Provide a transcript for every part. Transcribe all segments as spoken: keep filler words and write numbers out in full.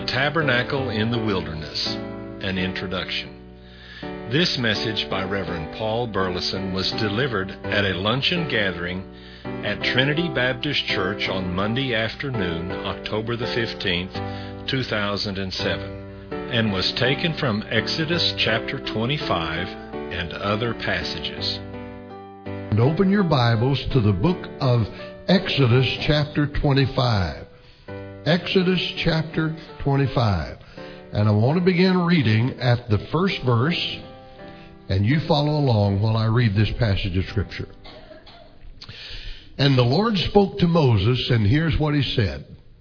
Tabernacle in the Wilderness, an introduction. This message by Reverend Paul Burleson was delivered at a luncheon gathering at Trinity Baptist Church on Monday afternoon, October the fifteenth, two thousand seven, and was taken from Exodus chapter twenty-five and other passages. And open your Bibles to the book of Exodus chapter twenty-five. Exodus chapter twenty-five. And I want to begin reading at the first verse, and you follow along while I read this passage of Scripture. And the Lord spoke to Moses, and here's what he said.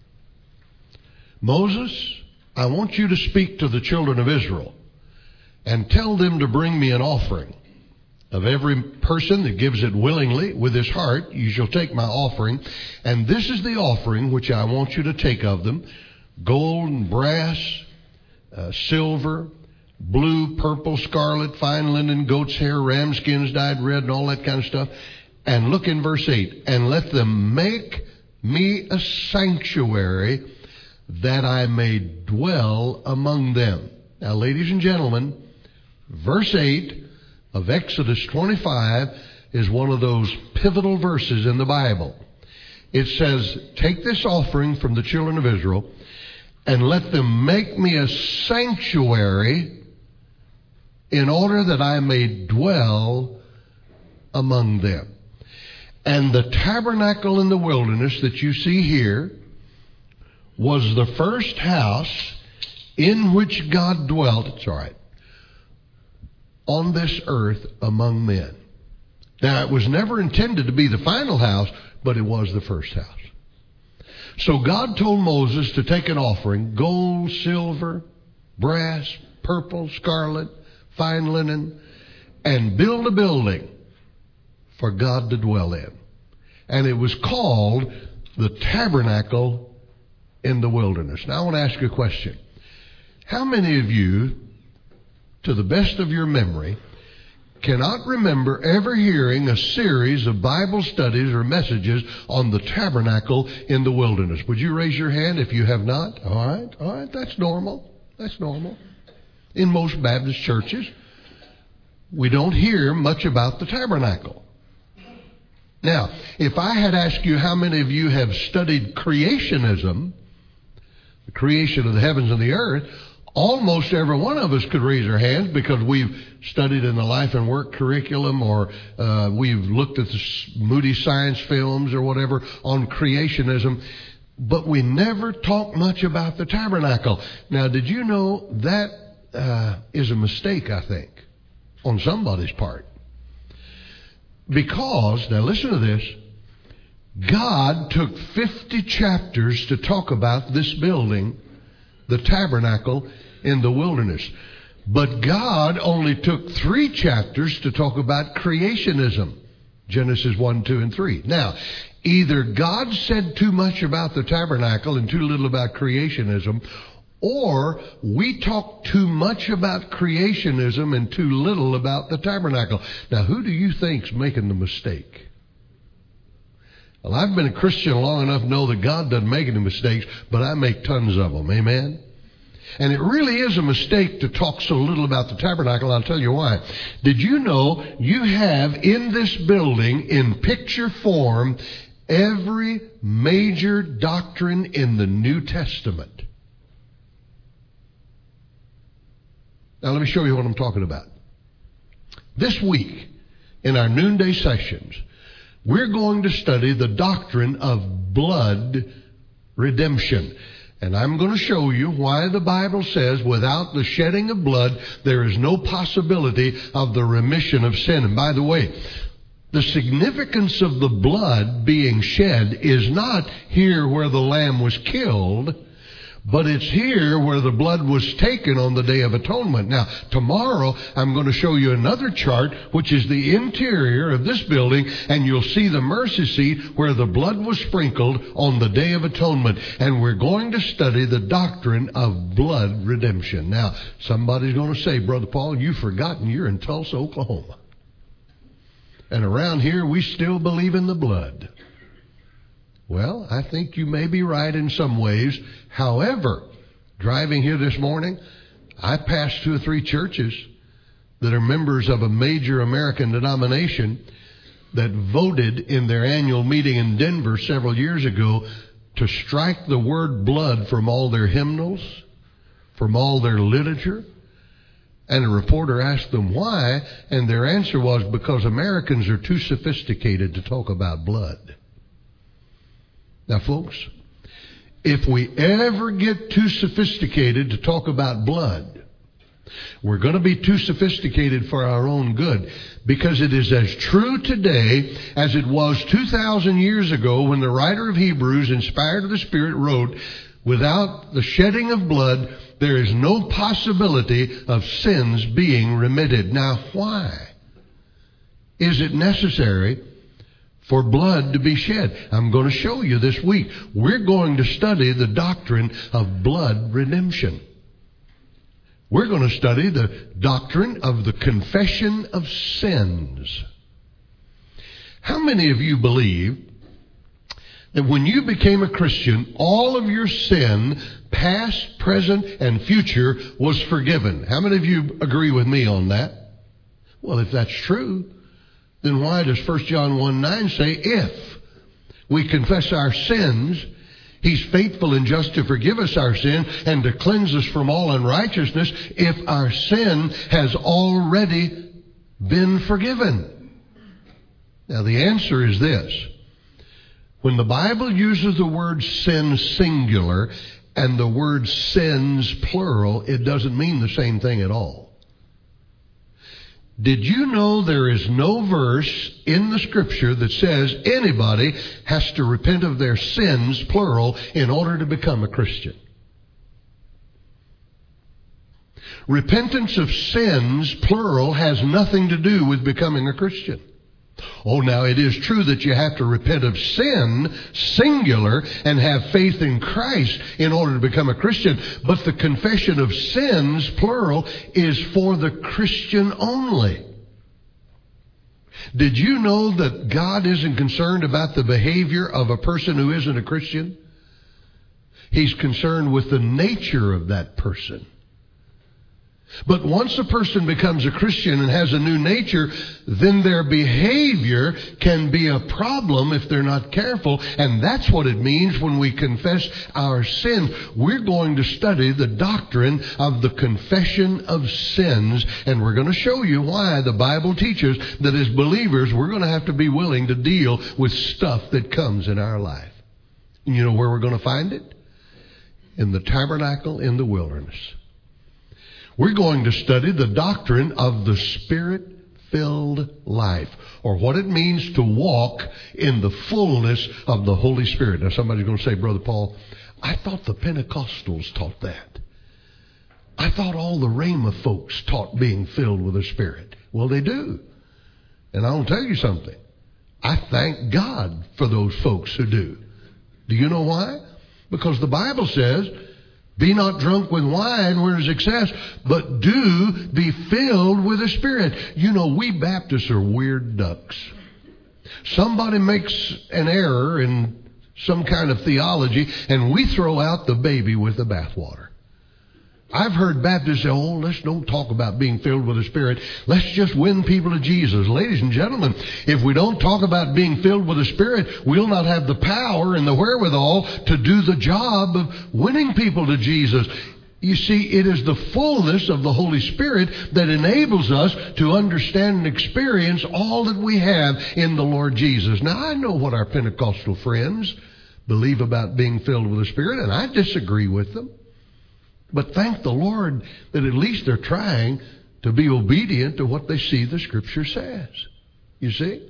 Moses, I want you to speak to the children of Israel and tell them to bring me an offering. Of every person that gives it willingly with his heart, you shall take my offering. And this is the offering which I want you to take of them: gold and brass, uh, silver, blue, purple, scarlet, fine linen, goat's hair, ram skins dyed red, and all that kind of stuff. And look in verse eight. And let them make me a sanctuary that I may dwell among them. Now, ladies and gentlemen, verse eight of Exodus twenty-five is one of those pivotal verses in the Bible. It says, take this offering from the children of Israel and let them make me a sanctuary in order that I may dwell among them. And the tabernacle in the wilderness that you see here was the first house in which God dwelt. It's all right. On this earth among men. Now, it was never intended to be the final house, but it was the first house. So God told Moses to take an offering: gold, silver, brass, purple, scarlet, fine linen, and build a building for God to dwell in. And it was called the tabernacle in the wilderness. Now, I want to ask you a question. How many of you, to the best of your memory, cannot remember ever hearing a series of Bible studies or messages on the tabernacle in the wilderness? Would you raise your hand if you have not? All right, all right, that's normal. That's normal. In most Baptist churches, we don't hear much about the tabernacle. Now, if I had asked you how many of you have studied creationism, the creation of the heavens and the earth, almost every one of us could raise our hands, because we've studied in the life and work curriculum, or uh, we've looked at the Moody Science films or whatever on creationism, but we never talk much about the tabernacle. Now, did you know that uh, is a mistake, I think, on somebody's part? Because, now listen to this, God took fifty chapters to talk about this building, the tabernacle in the wilderness. But God only took three chapters to talk about creationism. Genesis one, two, and three. Now, either God said too much about the tabernacle and too little about creationism, or we talk too much about creationism and too little about the tabernacle. Now, who do you think's making the mistake? Well, I've been a Christian long enough to know that God doesn't make any mistakes, but I make tons of them. Amen? And it really is a mistake to talk so little about the tabernacle. I'll tell you why. Did you know you have in this building, in picture form, every major doctrine in the New Testament? Now let me show you what I'm talking about. This week, in our noonday sessions, we're going to study the doctrine of blood redemption. And I'm going to show you why the Bible says without the shedding of blood, there is no possibility of the remission of sin. And by the way, the significance of the blood being shed is not here where the lamb was killed, but it's here where the blood was taken on the Day of Atonement. Now, tomorrow I'm going to show you another chart, which is the interior of this building, and you'll see the mercy seat where the blood was sprinkled on the Day of Atonement. And we're going to study the doctrine of blood redemption. Now, somebody's going to say, Brother Paul, you've forgotten you're in Tulsa, Oklahoma. And around here, we still believe in the blood. Well, I think you may be right in some ways. However, Driving here this morning, I passed two or three churches that are members of a major American denomination that voted in their annual meeting in Denver several years ago to strike the word blood from all their hymnals, from all their literature. And a reporter asked them why, and their answer was because Americans are too sophisticated to talk about blood. Now, folks, if we ever get too sophisticated to talk about blood, we're going to be too sophisticated for our own good, because it is as true today as it was two thousand years ago when the writer of Hebrews, inspired of the Spirit, wrote, without the shedding of blood, there is no possibility of sins being remitted. Now, why is it necessary for blood to be shed? I'm going to show you this week. We're going to study the doctrine of blood redemption. We're going to study the doctrine of the confession of sins. How many of you believe that when you became a Christian, all of your sin, past, present, and future, was forgiven? How many of you agree with me on that? Well, if that's true, then why does First John one nine say, if we confess our sins, He's faithful and just to forgive us our sin and to cleanse us from all unrighteousness if our sin has already been forgiven? Now, the answer is this. When the Bible uses the word sin singular and the word sins plural, it doesn't mean the same thing at all. Did you know there is no verse in the Scripture that says anybody has to repent of their sins, plural, in order to become a Christian? Repentance of sins, plural, has nothing to do with becoming a Christian. Oh, now it is true that you have to repent of sin, singular, and have faith in Christ in order to become a Christian. But the confession of sins, plural, is for the Christian only. Did you know that God isn't concerned about the behavior of a person who isn't a Christian? He's concerned with the nature of that person. But once a person becomes a Christian and has a new nature, then their behavior can be a problem if they're not careful. And that's what it means when we confess our sins. We're going to study the doctrine of the confession of sins. And we're going to show you why the Bible teaches that as believers, we're going to have to be willing to deal with stuff that comes in our life. And you know where we're going to find it? In the tabernacle in the wilderness. We're going to study the doctrine of the Spirit-filled life, or what it means to walk in the fullness of the Holy Spirit. Now, somebody's going to say, Brother Paul, I thought the Pentecostals taught that. I thought all the Rhema folks taught being filled with the Spirit. Well, they do. And I'll tell you something. I thank God for those folks who do. Do you know why? Because the Bible says, be not drunk with wine where there's excess, but do be filled with the Spirit. You know, we Baptists are weird ducks. Somebody makes an error in some kind of theology, and we throw out the baby with the bathwater. I've heard Baptists say, oh, let's don't talk about being filled with the Spirit. Let's just win people to Jesus. Ladies and gentlemen, if we don't talk about being filled with the Spirit, we'll not have the power and the wherewithal to do the job of winning people to Jesus. You see, it is the fullness of the Holy Spirit that enables us to understand and experience all that we have in the Lord Jesus. Now, I know what our Pentecostal friends believe about being filled with the Spirit, and I disagree with them. But thank the Lord that at least they're trying to be obedient to what they see the Scripture says. You see?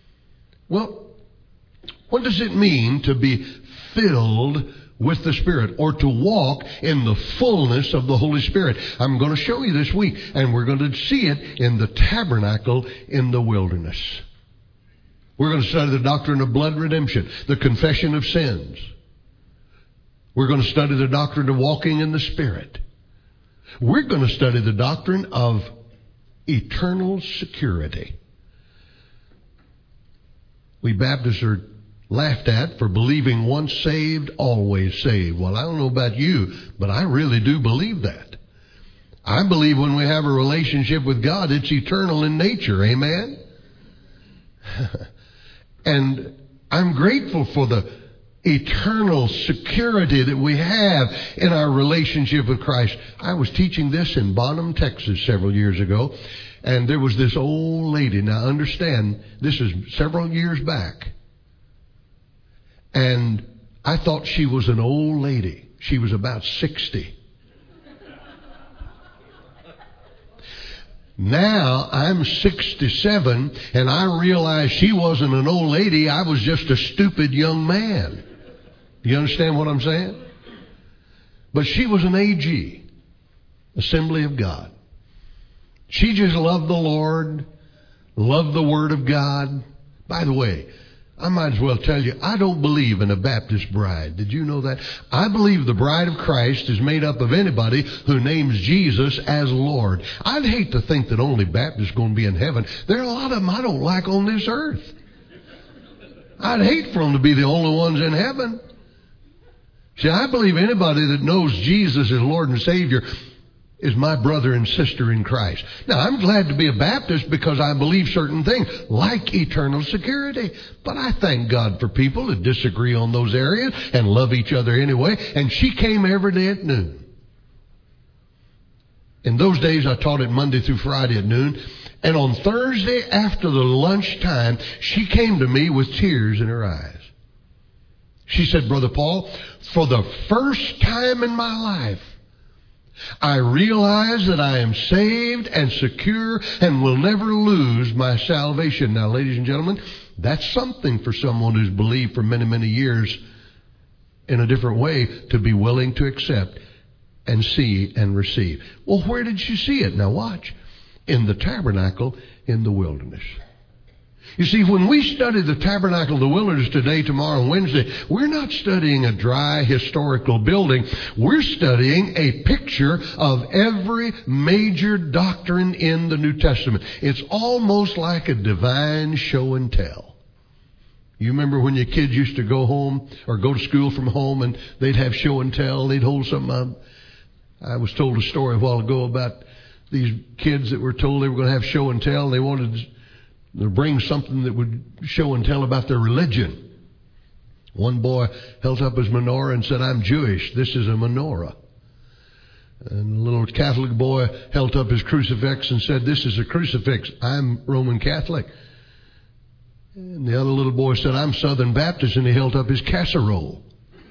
Well, what does it mean to be filled with the Spirit, or to walk in the fullness of the Holy Spirit? I'm going to show you this week, and we're going to see it in the tabernacle in the wilderness. We're going to study the doctrine of blood redemption, the confession of sins. We're going to study the doctrine of walking in the Spirit. We're going to study the doctrine of eternal security. We Baptists are laughed at for believing once saved, always saved. Well, I don't know about you, but I really do believe that. I believe when we have a relationship with God, it's eternal in nature. Amen? And I'm grateful for the eternal security that we have in our relationship with Christ. I was teaching this in Bonham, Texas several years ago, and there was this old lady. Now understand, this is several years back. And I thought she was an old lady. She was about sixty. Now I'm sixty-seven, and I realize she wasn't an old lady. I was just a stupid young man. You understand what I'm saying? But she was an A G, Assembly of God. She just loved the Lord, loved the Word of God. By the way, I might as well tell you, I don't believe in a Baptist bride. Did you know that? I believe the bride of Christ is made up of anybody who names Jesus as Lord. I'd hate to think that only Baptists are going to be in heaven. There are a lot of them I don't like on this earth. I'd hate for them to be the only ones in heaven. See, I believe anybody that knows Jesus as Lord and Savior is my brother and sister in Christ. Now, I'm glad to be a Baptist because I believe certain things, like eternal security. But I thank God for people that disagree on those areas and love each other anyway. And she came every day at noon. In those days, I taught it Monday through Friday at noon. And on Thursday, after the lunchtime, she came to me with tears in her eyes. She said, Brother Paul, for the first time in my life, I realize that I am saved and secure and will never lose my salvation. Now, ladies and gentlemen, that's something for someone who's believed for many, many years in a different way to be willing to accept and see and receive. Well, where did she see it? Now watch. In the tabernacle in the wilderness. You see, when we study the tabernacle of the wilderness today, tomorrow, and Wednesday, we're not studying a dry historical building. We're studying a picture of every major doctrine in the New Testament. It's almost like a divine show and tell. You remember when your kids used to go home or go to school from home and they'd have show and tell, they'd hold something up. I was told a story a while ago about these kids that were told they were going to have show and tell. They wanted to They'll bring something that would show and tell about their religion. One boy held up his menorah and said, I'm Jewish. This is a menorah. And a little Catholic boy held up his crucifix and said, this is a crucifix. I'm Roman Catholic. And the other little boy said, I'm Southern Baptist. And he held up his casserole.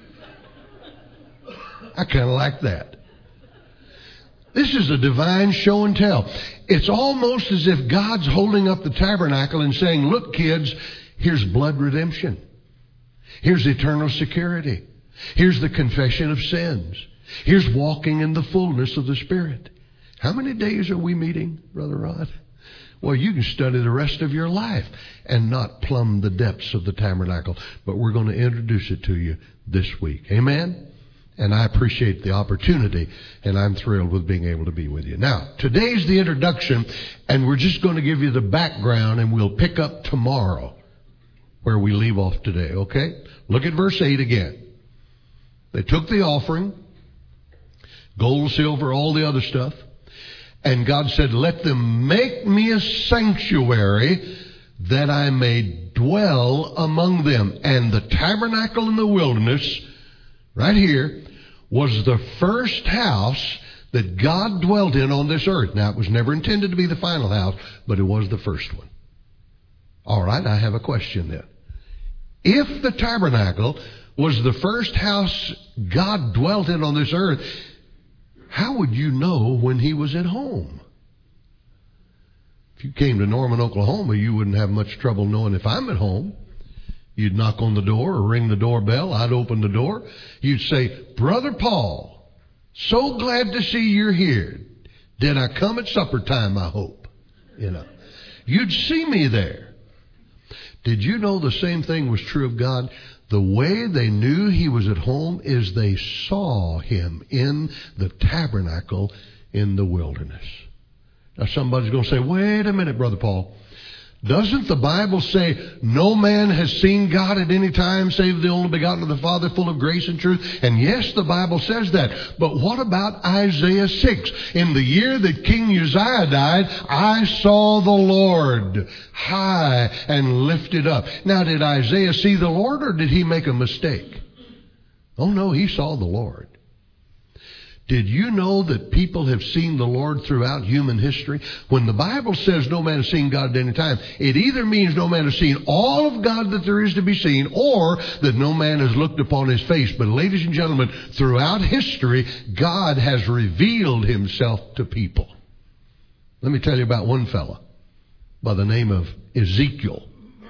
I kind of like that. This is a divine show and tell. It's almost as if God's holding up the tabernacle and saying, look, kids, here's blood redemption. Here's eternal security. Here's the confession of sins. Here's walking in the fullness of the Spirit. How many days are we meeting, Brother Rod? Well, you can study the rest of your life and not plumb the depths of the tabernacle. But we're going to introduce it to you this week. Amen? And I appreciate the opportunity, and I'm thrilled with being able to be with you. Now, today's the introduction, and we're just going to give you the background, and we'll pick up tomorrow where we leave off today, okay? Look at verse eight again. They took the offering, gold, silver, all the other stuff, and God said, let them make me a sanctuary that I may dwell among them. And the tabernacle in the wilderness, right here, was the first house that God dwelt in on this earth. Now, it was never intended to be the final house, but it was the first one. All right, I have a question then. If the tabernacle was the first house God dwelt in on this earth, how would you know when He was at home? If you came to Norman, Oklahoma, you wouldn't have much trouble knowing if I'm at home. You'd knock on the door or ring the doorbell. I'd open the door. You'd say, Brother Paul, so glad to see you're here. Did I come at supper time, I hope? You know, you'd see me there. Did you know the same thing was true of God? The way they knew He was at home is they saw Him in the tabernacle in the wilderness. Now somebody's going to say, wait a minute, Brother Paul. Doesn't the Bible say no man has seen God at any time save the only begotten of the Father, full of grace and truth? And yes, the Bible says that. But what about Isaiah six? In the year that King Uzziah died, I saw the Lord high and lifted up. Now, did Isaiah see the Lord, or did he make a mistake? Oh no, he saw the Lord. Did you know that people have seen the Lord throughout human history? When the Bible says no man has seen God at any time, it either means no man has seen all of God that there is to be seen, or that no man has looked upon his face. But ladies and gentlemen, throughout history, God has revealed himself to people. Let me tell you about one fella by the name of Ezekiel.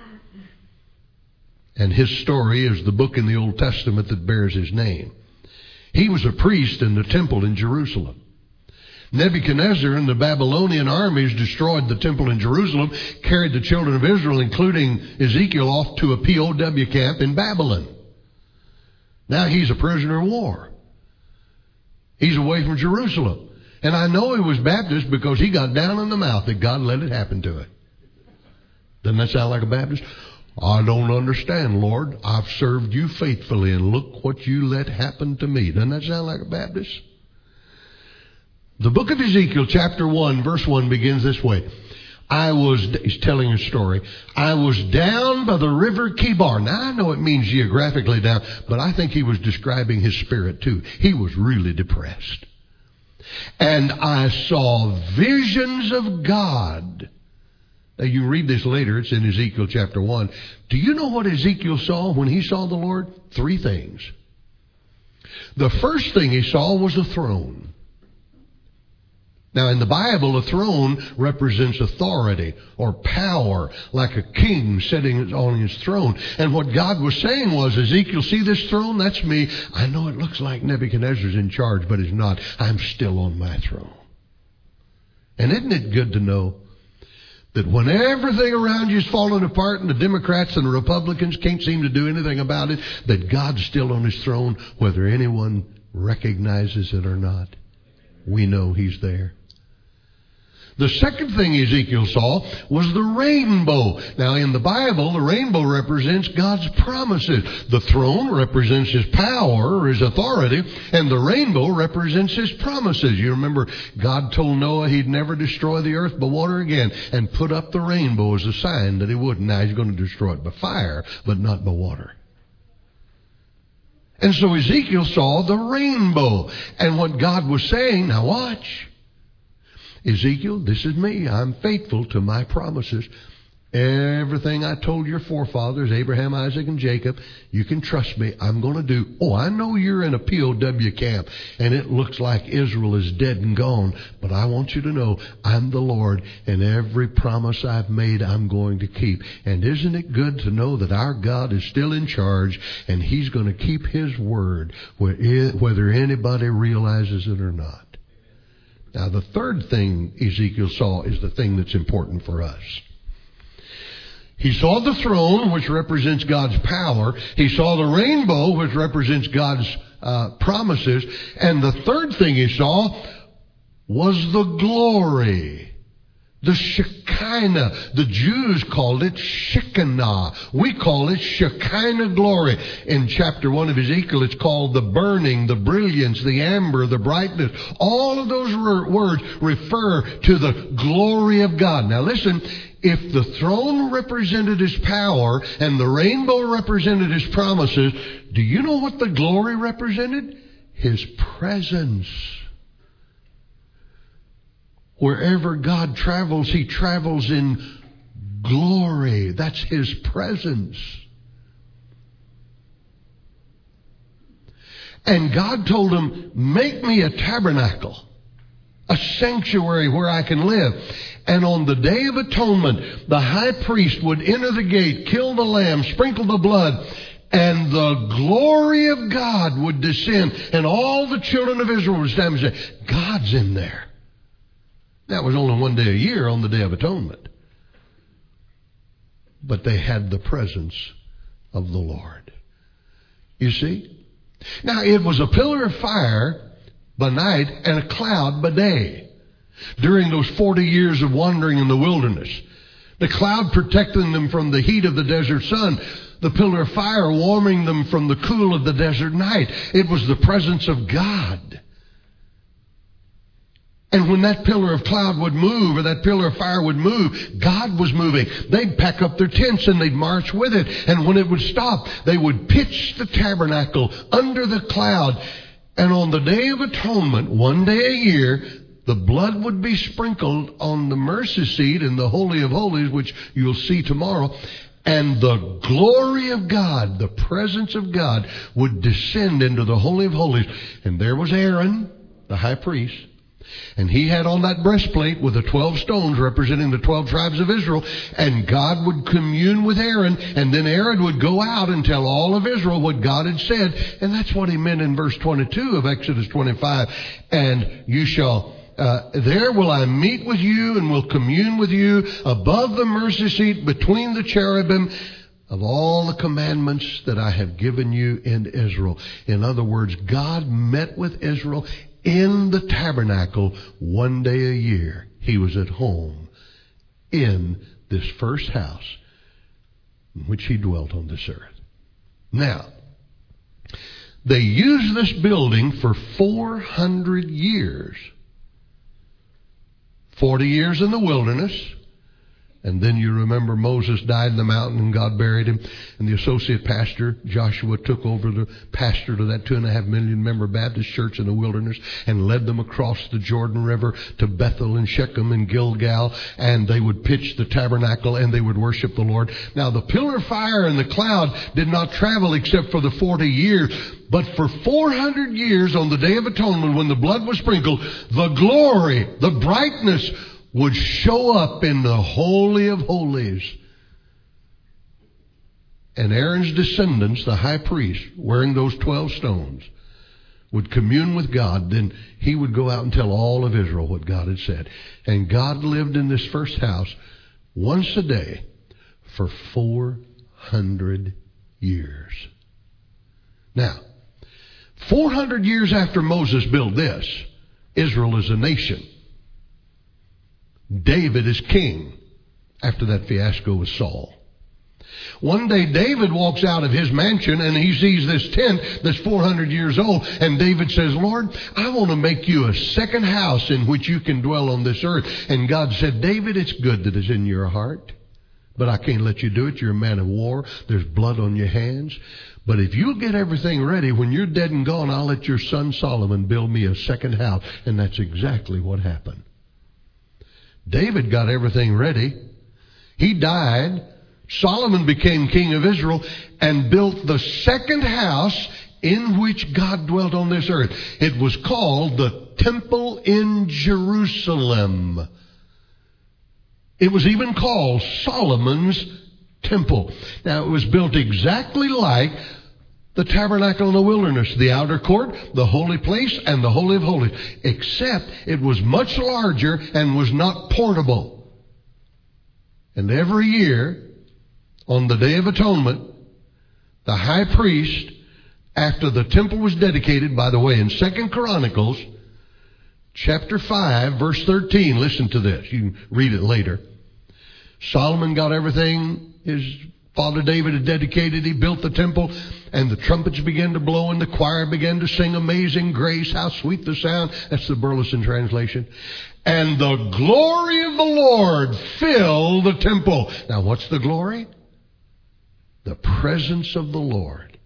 And his story is the book in the Old Testament that bears his name. He was a priest in the temple in Jerusalem. Nebuchadnezzar and the Babylonian armies destroyed the temple in Jerusalem, carried the children of Israel, including Ezekiel, off to a P O W camp in Babylon. Now he's a prisoner of war. He's away from Jerusalem. And I know he was Baptist because he got down in the mouth that God let it happen to him. Doesn't that sound like a Baptist? I don't understand, Lord. I've served you faithfully, and look what you let happen to me. Doesn't that sound like a Baptist? The book of Ezekiel, chapter one, verse one, begins this way. I was, he's telling a story, I was down by the river Kibar. Now, I know it means geographically down, but I think he was describing his spirit too. He was really depressed. And I saw visions of God. Now, you read this later. It's in Ezekiel chapter one. Do you know what Ezekiel saw when he saw the Lord? Three things. The first thing he saw was a throne. Now, in the Bible, a throne represents authority or power, like a king sitting on his throne. And what God was saying was, Ezekiel, see this throne? That's me. I know it looks like Nebuchadnezzar's in charge, but he's not. I'm still on my throne. And isn't it good to know that when everything around you is falling apart and the Democrats and the Republicans can't seem to do anything about it, that God's still on his throne, whether anyone recognizes it or not? We know he's there. The second thing Ezekiel saw was the rainbow. Now, in the Bible, the rainbow represents God's promises. The throne represents his power or his authority, and the rainbow represents his promises. You remember, God told Noah he'd never destroy the earth by water again, and put up the rainbow as a sign that he wouldn't. Now, he's going to destroy it by fire, but not by water. And so Ezekiel saw the rainbow. And what God was saying, now watch. Ezekiel, this is me. I'm faithful to my promises. Everything I told your forefathers, Abraham, Isaac, and Jacob, you can trust me. I'm going to do. Oh, I know you're in a P O W camp, and it looks like Israel is dead and gone. But I want you to know I'm the Lord, and every promise I've made, I'm going to keep. And isn't it good to know that our God is still in charge, and he's going to keep his word, whether anybody realizes it or not? Now, the third thing Ezekiel saw is the thing that's important for us. He saw the throne, which represents God's power. He saw the rainbow, which represents God's uh, promises. And the third thing he saw was the glory. The Shekinah. The Jews called it Shekinah. We call it Shekinah glory. In chapter one of Ezekiel, it's called the burning, the brilliance, the amber, the brightness. All of those words refer to the glory of God. Now listen, if the throne represented his power and the rainbow represented his promises, do you know what the glory represented? His presence. Wherever God travels, he travels in glory. That's his presence. And God told him, make me a tabernacle, a sanctuary where I can live. And on the Day of Atonement, the high priest would enter the gate, kill the lamb, sprinkle the blood, and the glory of God would descend. And all the children of Israel would stand and say, God's in there. That was only one day a year on the Day of Atonement. But they had the presence of the Lord. You see? Now, it was a pillar of fire by night and a cloud by day during those forty years of wandering in the wilderness. The cloud protecting them from the heat of the desert sun. The pillar of fire warming them from the cool of the desert night. It was the presence of God. And when that pillar of cloud would move, or that pillar of fire would move, God was moving. They'd pack up their tents and they'd march with it. And when it would stop, they would pitch the tabernacle under the cloud. And on the Day of Atonement, one day a year, the blood would be sprinkled on the mercy seat in the Holy of Holies, which you'll see tomorrow. And the glory of God, the presence of God, would descend into the Holy of Holies. And there was Aaron, the high priest. And he had on that breastplate with the twelve stones representing the twelve tribes of Israel. And God would commune with Aaron. And then Aaron would go out and tell all of Israel what God had said. And that's what he meant in verse twenty-two of Exodus twenty-five. And you shall... Uh, there will I meet with you and will commune with you above the mercy seat between the cherubim of all the commandments that I have given you in Israel. In other words, God met with Israel in the tabernacle one day a year. He was at home in this first house in which he dwelt on this earth. Now, they used this building for four hundred years. Forty years in the wilderness. And then you remember Moses died in the mountain and God buried him. And the associate pastor, Joshua, took over the pastor to that two and a half million member Baptist church in the wilderness and led them across the Jordan River to Bethel and Shechem and Gilgal. And they would pitch the tabernacle and they would worship the Lord. Now the pillar of fire and the cloud did not travel except for the forty years. But for four hundred years on the Day of Atonement, when the blood was sprinkled, the glory, the brightness would show up in the Holy of Holies. And Aaron's descendants, the high priest, wearing those twelve stones, would commune with God. Then he would go out and tell all of Israel what God had said. And God lived in this first house once a day for four hundred years. Now, four hundred years after Moses built this, Israel is a nation. David is king after that fiasco with Saul. One day David walks out of his mansion and he sees this tent that's four hundred years old. And David says, Lord, I want to make you a second house in which you can dwell on this earth. And God said, David, it's good that it's in your heart, but I can't let you do it. You're a man of war. There's blood on your hands. But if you'll get everything ready, when you're dead and gone, I'll let your son Solomon build me a second house. And that's exactly what happened. David got everything ready. He died. Solomon became king of Israel and built the second house in which God dwelt on this earth. It was called the Temple in Jerusalem. It was even called Solomon's Temple. Now, it was built exactly like the tabernacle in the wilderness, the outer court, the holy place, and the Holy of Holies, except it was much larger and was not portable. And every year, on the Day of Atonement, the high priest, after the temple was dedicated, by the way, in Second Chronicles, chapter five, verse thirteen, listen to this. You can read it later. Solomon got everything his Father David had dedicated. He built the temple, and the trumpets began to blow, and the choir began to sing Amazing Grace. How sweet the sound. That's the Burleson translation. And the glory of the Lord filled the temple. Now, what's the glory? The presence of the Lord.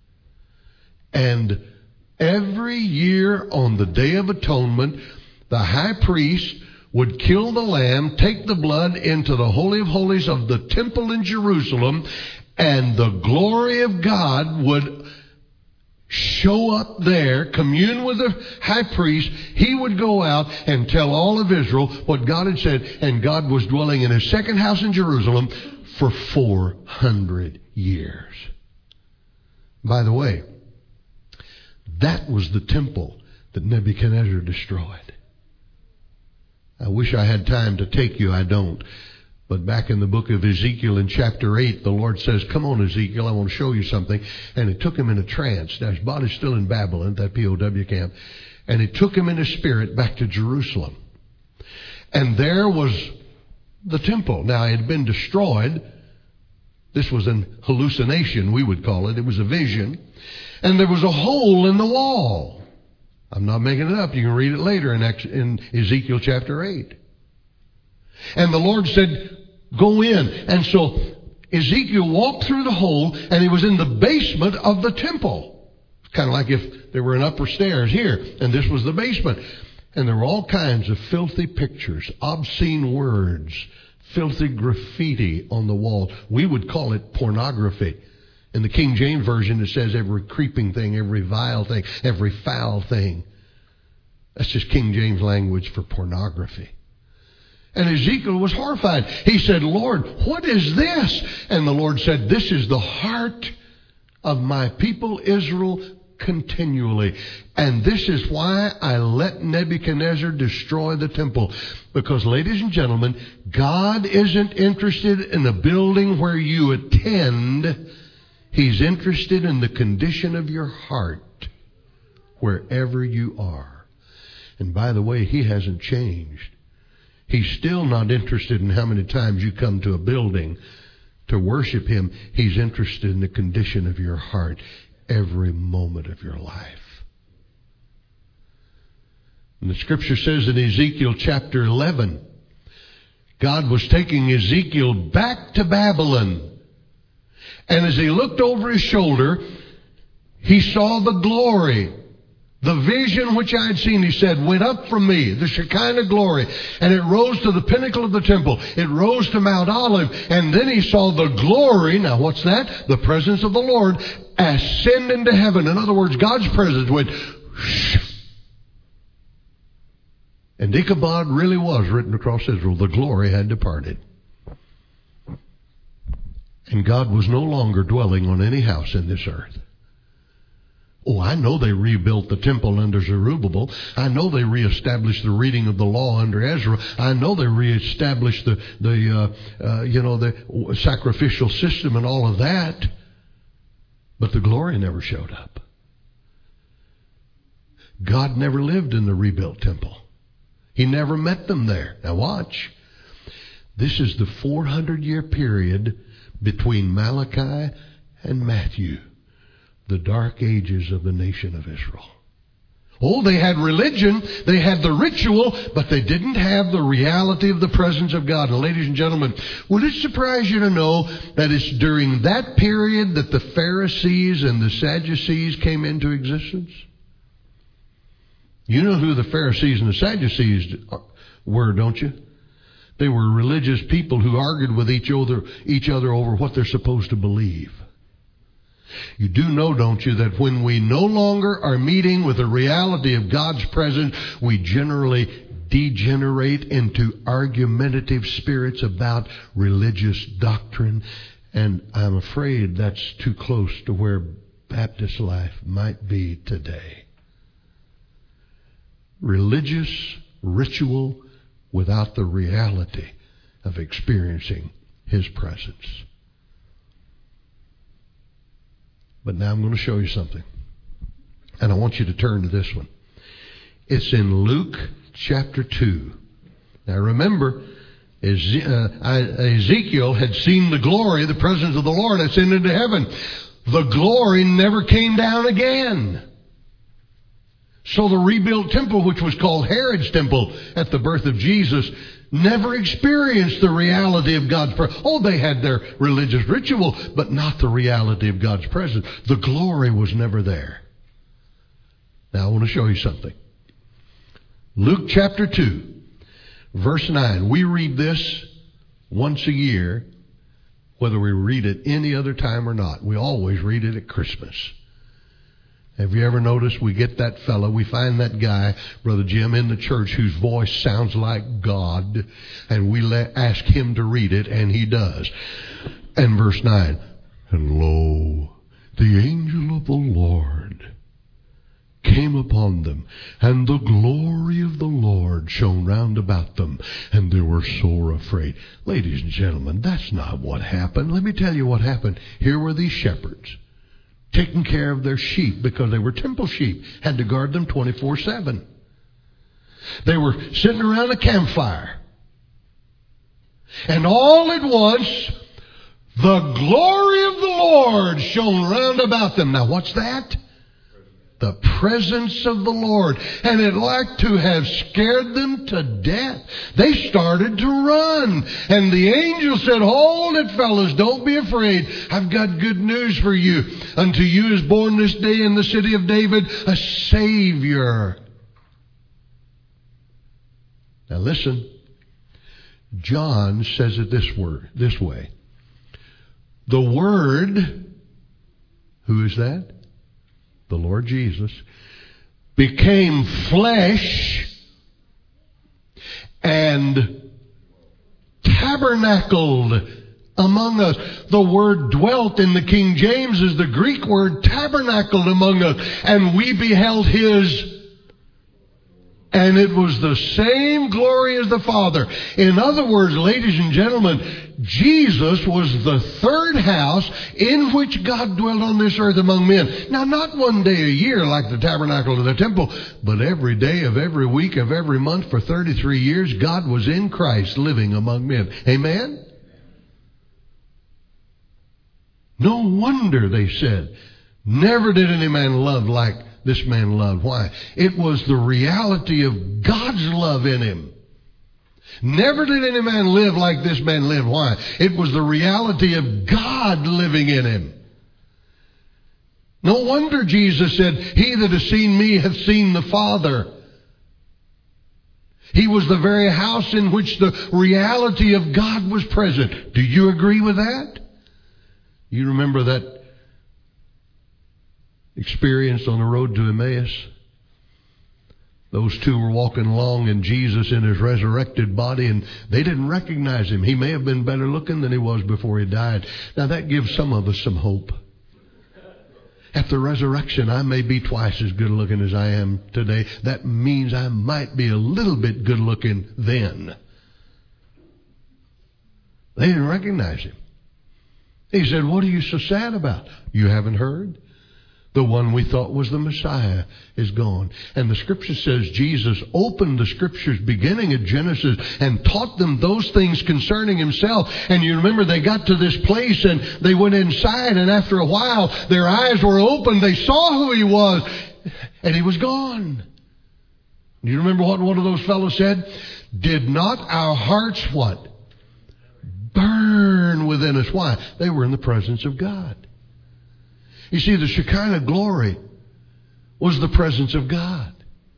And every year on the Day of Atonement, the high priest would kill the lamb, take the blood into the Holy of Holies of the temple in Jerusalem, and the glory of God would show up there, commune with the high priest. He would go out and tell all of Israel what God had said, and God was dwelling in his second house in Jerusalem for four hundred years. By the way, that was the temple that Nebuchadnezzar destroyed. I wish I had time to take you. I don't. But back in the book of Ezekiel in chapter eight, the Lord says, come on, Ezekiel, I want to show you something. And it took him in a trance. Now, his body's still in Babylon, that P O W camp. And it took him in his spirit back to Jerusalem. And there was the temple. Now, it had been destroyed. This was an hallucination, we would call it. It was a vision. And there was a hole in the wall. I'm not making it up. You can read it later in Ezekiel chapter eight. And the Lord said, go in. And so Ezekiel walked through the hole, and he was in the basement of the temple. Kind of like if there were an upper stairs here, and this was the basement. And there were all kinds of filthy pictures, obscene words, filthy graffiti on the wall. We would call it pornography. In the King James Version, it says every creeping thing, every vile thing, every foul thing. That's just King James language for pornography. And Ezekiel was horrified. He said, Lord, what is this? And the Lord said, this is the heart of my people Israel continually. And this is why I let Nebuchadnezzar destroy the temple. Because, ladies and gentlemen, God isn't interested in a building where you attend. He's interested in the condition of your heart wherever you are. And by the way, He hasn't changed. He's still not interested in how many times you come to a building to worship Him. He's interested in the condition of your heart every moment of your life. And the Scripture says in Ezekiel chapter eleven, God was taking Ezekiel back to Babylon. And as he looked over his shoulder, he saw the glory. The vision which I had seen, he said, went up from me, the Shekinah glory, and it rose to the pinnacle of the temple. It rose to Mount Olive, and then he saw the glory. Now what's that? The presence of the Lord ascend into heaven. In other words, God's presence went whoosh. And Ichabod really was written across Israel. The glory had departed. And God was no longer dwelling on any house in this earth. Oh, I know they rebuilt the temple under Zerubbabel. I know they reestablished the reading of the law under Ezra. I know they reestablished the, the uh, uh, you know, the sacrificial system and all of that. But the glory never showed up. God never lived in the rebuilt temple. He never met them there. Now watch. This is the four hundred year period between Malachi and Matthew. The dark ages of the nation of Israel. Oh, they had religion, they had the ritual, but they didn't have the reality of the presence of God. And ladies and gentlemen, would it surprise you to know that it's during that period that the Pharisees and the Sadducees came into existence? You know who the Pharisees and the Sadducees were, don't you? They were religious people who argued with each other, each other over what they're supposed to believe. You do know, don't you, that when we no longer are meeting with the reality of God's presence, we generally degenerate into argumentative spirits about religious doctrine. And I'm afraid that's too close to where Baptist life might be today. Religious ritual without the reality of experiencing His presence. But now I'm going to show you something. And I want you to turn to this one. It's in Luke chapter two. Now remember, Ezekiel had seen the glory, the presence of the Lord ascend into heaven. The glory never came down again. So the rebuilt temple, which was called Herod's temple at the birth of Jesus, never experienced the reality of God's presence. Oh, they had their religious ritual, but not the reality of God's presence. The glory was never there. Now I want to show you something. Luke chapter two, verse nine. We read this once a year, whether we read it any other time or not. We always read it at Christmas. Have you ever noticed we get that fellow, we find that guy, Brother Jim, in the church whose voice sounds like God, and we let, ask him to read it, and he does. And verse nine, and lo, the angel of the Lord came upon them, and the glory of the Lord shone round about them, and they were sore afraid. Ladies and gentlemen, that's not what happened. Let me tell you what happened. Here were these shepherds, taking care of their sheep because they were temple sheep, had to guard them twenty-four seven. They were sitting around a campfire. And all at once, the glory of the Lord shone round about them. Now what's that? The presence of the Lord. And it like to have scared them to death. They started to run. And the angel said, hold it, fellas, don't be afraid. I've got good news for you. Unto you is born this day in the city of David a Savior. Now listen. John says it this word, this way. The Word, who is that? The Lord Jesus, became flesh and tabernacled among us. The word dwelt in the King James is the Greek word tabernacled among us. And we beheld His, and it was the same glory as the Father. In other words, ladies and gentlemen, Jesus was the third house in which God dwelt on this earth among men. Now, not one day a year like the tabernacle or the temple, but every day of every week of every month for thirty-three years, God was in Christ living among men. Amen? No wonder they said, never did any man love like this man loved. Why? It was the reality of God's love in him. Never did any man live like this man lived. Why? It was the reality of God living in him. No wonder Jesus said, he that has seen me hath seen the Father. He was the very house in which the reality of God was present. Do you agree with that? You remember that experience on the road to Emmaus? Those two were walking along and Jesus in His resurrected body, and they didn't recognize Him. He may have been better looking than He was before He died. Now that gives some of us some hope. At the resurrection, I may be twice as good looking as I am today. That means I might be a little bit good looking then. They didn't recognize Him. He said, what are you so sad about? You haven't heard? The one we thought was the Messiah is gone. And the Scripture says Jesus opened the Scriptures beginning at Genesis and taught them those things concerning Himself. And you remember they got to this place and they went inside, and after a while their eyes were opened. They saw who He was, and He was gone. You remember what one of those fellows said? Did not our hearts what? Burn within us. Why? They were in the presence of God. You see, the Shekinah glory was the presence of God.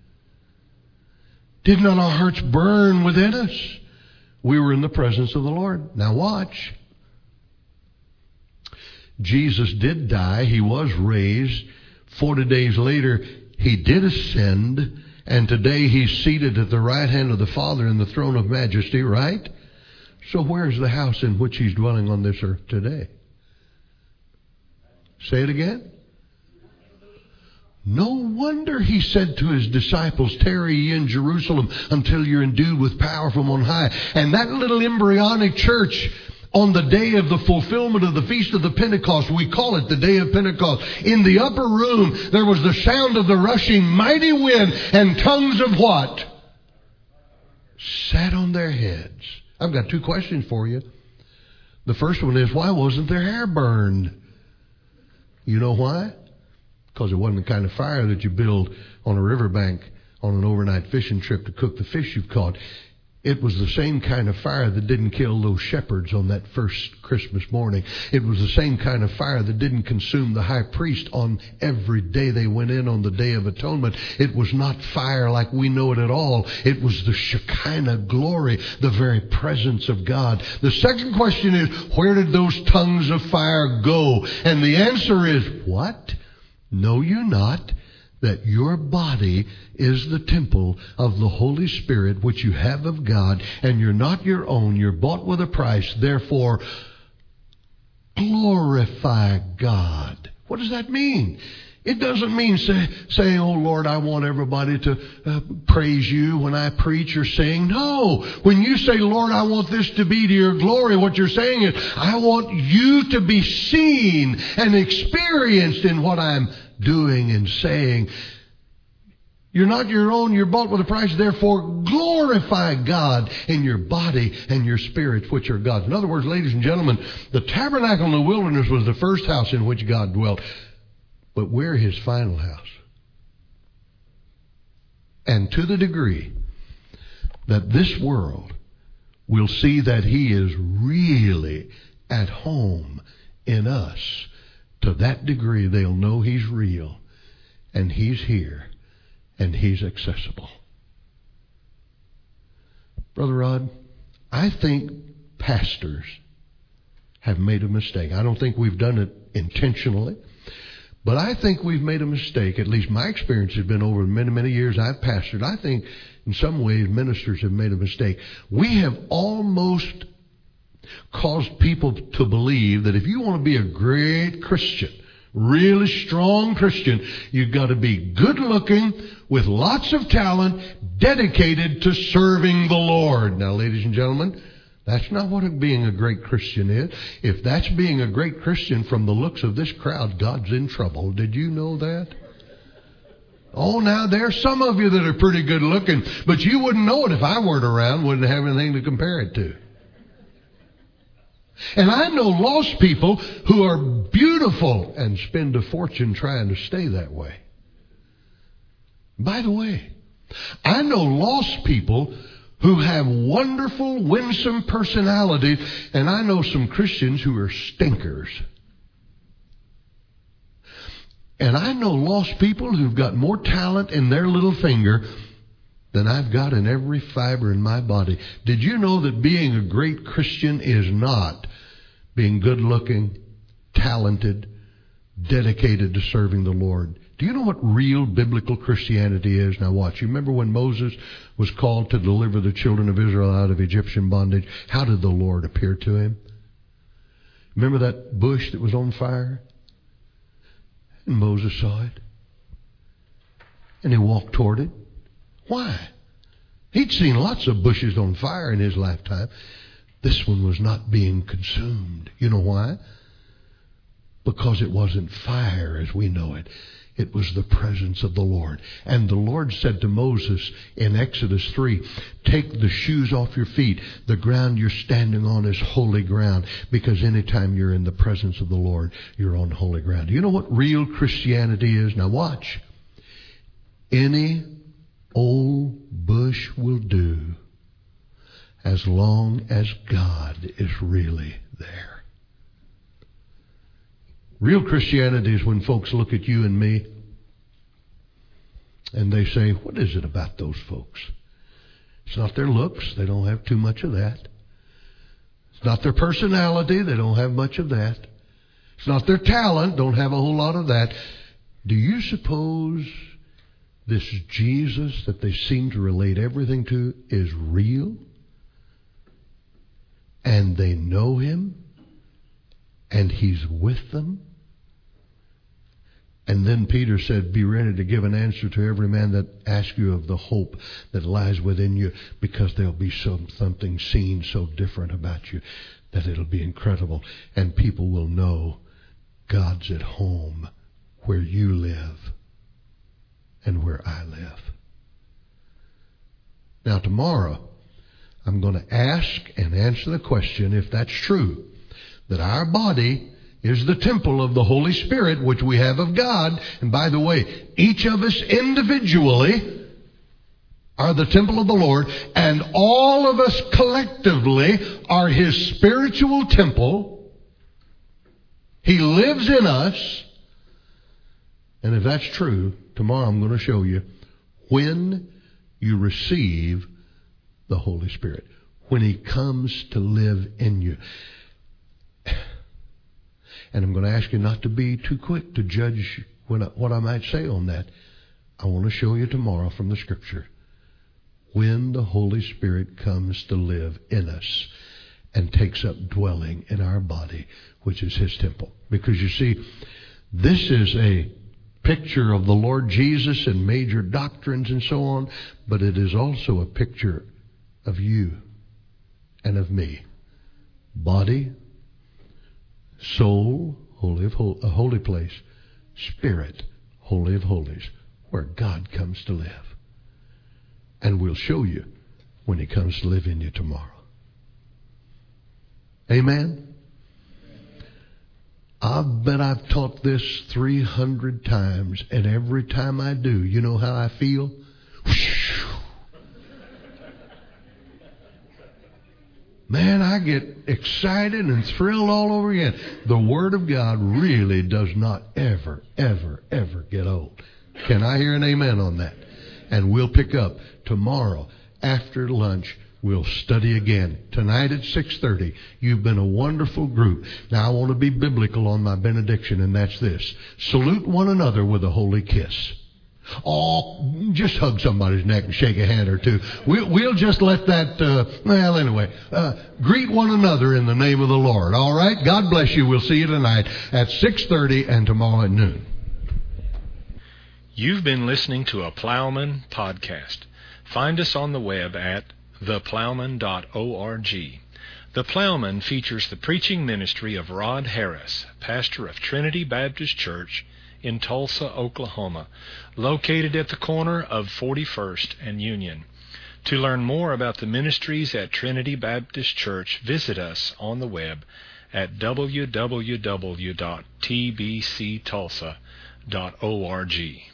Did not our hearts burn within us? We were in the presence of the Lord. Now watch. Jesus did die. He was raised. Forty days later, He did ascend. And today He's seated at the right hand of the Father in the throne of majesty, right? So where's the house in which He's dwelling on this earth today? Say it again. No wonder He said to His disciples, tarry ye in Jerusalem until you're endued with power from on high. And that little embryonic church on the day of the fulfillment of the Feast of the Pentecost, we call it the day of Pentecost, in the upper room there was the sound of the rushing mighty wind, and tongues of what? Sat on their heads. I've got two questions for you. The first one is, why wasn't their hair burned? You know why? Because it wasn't the kind of fire that you build on a riverbank on an overnight fishing trip to cook the fish you've caught. It was the same kind of fire that didn't kill those shepherds on that first Christmas morning. It was the same kind of fire that didn't consume the high priest on every day they went in on the Day of Atonement. It was not fire like we know it at all. It was the Shekinah glory, the very presence of God. The second question is, where did those tongues of fire go? And the answer is, what? Know you not that your body is the temple of the Holy Spirit which you have of God, and you're not your own, you're bought with a price, therefore glorify God. What does that mean? It doesn't mean say, saying, oh Lord, I want everybody to uh, praise you when I preach or sing. No. When you say, Lord, I want this to be to your glory, what you're saying is, I want you to be seen and experienced in what I'm doing and saying. You're not your own. You're bought with a price. Therefore, glorify God in your body and your spirits, which are God's. In other words, ladies and gentlemen, the tabernacle in the wilderness was the first house in which God dwelt. But we're His final house. And to the degree that this world will see that He is really at home in us, to that degree they'll know He's real and He's here. And He's accessible. Brother Rod, I think pastors have made a mistake. I don't think we've done it intentionally, but I think we've made a mistake. At least my experience has been over many, many years I've pastored. I think in some ways ministers have made a mistake. We have almost caused people to believe that if you want to be a great Christian, really strong Christian, you've got to be good looking, with lots of talent, dedicated to serving the Lord. Now, ladies and gentlemen, that's not what being a great Christian is. If that's being a great Christian from the looks of this crowd, God's in trouble. Did you know that? Oh, now there's some of you that are pretty good looking, but you wouldn't know it if I weren't around, wouldn't have anything to compare it to. And I know lost people who are beautiful and spend a fortune trying to stay that way. By the way, I know lost people who have wonderful, winsome personalities, and I know some Christians who are stinkers. And I know lost people who've got more talent in their little finger than I've got in every fiber in my body. Did you know that being a great Christian is not being good looking, talented, dedicated to serving the Lord? Do you know what real biblical Christianity is? Now watch. You remember when Moses was called to deliver the children of Israel out of Egyptian bondage? How did the Lord appear to him? Remember that bush that was on fire? And Moses saw it. And he walked toward it. Why? He'd seen lots of bushes on fire in his lifetime. This one was not being consumed. You know why? Because it wasn't fire as we know it. It was the presence of the Lord. And the Lord said to Moses in Exodus three, take the shoes off your feet. The ground you're standing on is holy ground. Because anytime you're in the presence of the Lord, you're on holy ground. Do you know what real Christianity is? Now watch. Any old bush will do as long as God is really there. Real Christianity is when folks look at you and me and they say, what is it about those folks? It's not their looks. They don't have too much of that. It's not their personality. They don't have much of that. It's not their talent. Don't have a whole lot of that. Do you suppose this Jesus that they seem to relate everything to is real? And they know Him? And He's with them? And then Peter said, be ready to give an answer to every man that asks you of the hope that lies within you, because there'll be some, something seen so different about you that it'll be incredible. And people will know God's at home where you live and where I live. Now tomorrow, I'm going to ask and answer the question, if that's true, that our body is the temple of the Holy Spirit, which we have of God. And by the way, each of us individually are the temple of the Lord, and all of us collectively are His spiritual temple. He lives in us. And if that's true, tomorrow I'm going to show you when you receive the Holy Spirit, when He comes to live in you. And I'm going to ask you not to be too quick to judge what I, what I might say on that. I want to show you tomorrow from the Scripture when the Holy Spirit comes to live in us and takes up dwelling in our body, which is His temple. Because you see, this is a picture of the Lord Jesus and major doctrines and so on, but it is also a picture of you and of me. Body, soul, holy of hol- a holy place. Spirit, holy of holies. where God comes to live. And we'll show you when He comes to live in you tomorrow. Amen? I bet I've taught this three hundred times, and every time I do, you know how I feel? Man, I get excited and thrilled all over again. The Word of God really does not ever, ever, ever get old. Can I hear an amen on that? And we'll pick up tomorrow after lunch. We'll study again. Tonight at six thirty. You've been a wonderful group. Now I want to be biblical on my benediction, and that's this. Salute one another with a holy kiss. Oh, just hug somebody's neck and shake a hand or two. We'll, we'll just let that, uh, well, anyway. Uh, greet one another in the name of the Lord. All right? God bless you. We'll see you tonight at six thirty and tomorrow at noon. You've been listening to a Plowman podcast. Find us on the web at the plowman dot org. The Plowman features the preaching ministry of Rod Harris, pastor of Trinity Baptist Church in Tulsa, Oklahoma, located at the corner of forty-first and Union. To learn more about the ministries at Trinity Baptist Church, visit us on the web at w w w dot t b c tulsa dot org.